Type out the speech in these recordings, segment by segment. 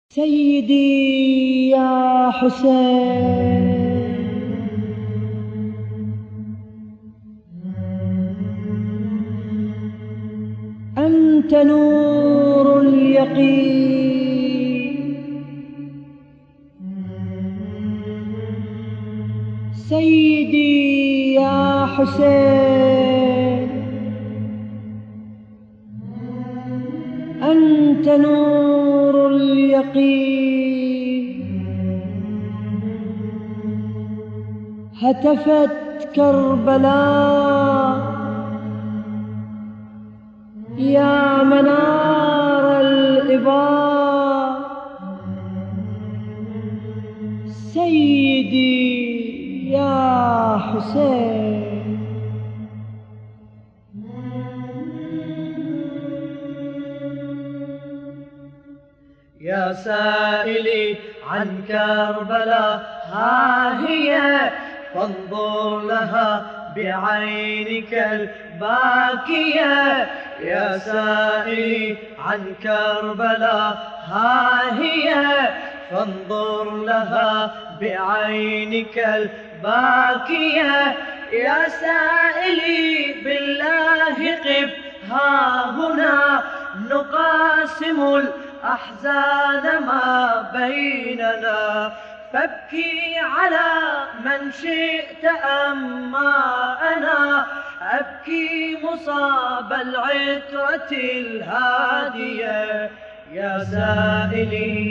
سيدي يا حسين، أنت نور اليقين. سيدي يا حسين، أنت نور اليقين. هتفت كربلاء يا منار الإباء. سيدي يا حسين، يا سائلي عن كربلاء ها هي، فانظر لها بعينك الباكية. يا سائلي عن كربلاء ها هي، فانظر لها بعينك الباكية. يا سائلي بالله قف ها هنا، نقاسم الأحزان ما بيننا. فابكي على من شئت أما أنا أبكي مصاب العترة الهادية. يا سائلي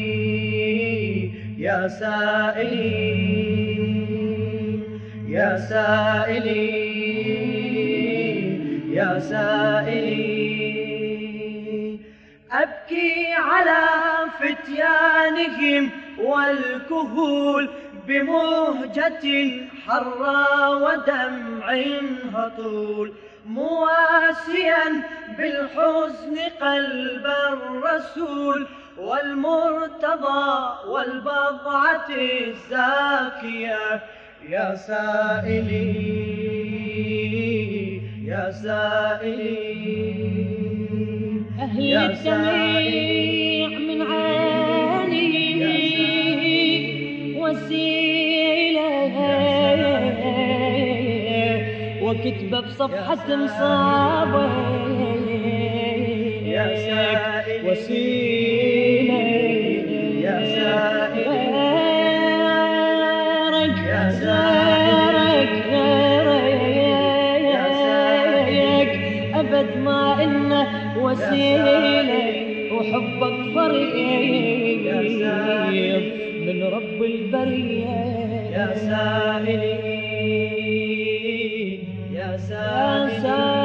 يا سائلي يا سائلي يا سائلي، أبكي على فتيانهم والكهول بمهجة حرى ودمع هطول، مواسيا بالحزن قلب الرسول والمرتضى والبضعة الزاكية. يا سائلي يا سائلي أهل الدميع من عيني وسيلة وكتبه بصفحة مصابة. يا سائلي وسيلة يا سائلي يا سارك أبد ما إنه وسيلة وحبك فريق من رب البرية. يا سائلي يا سائلي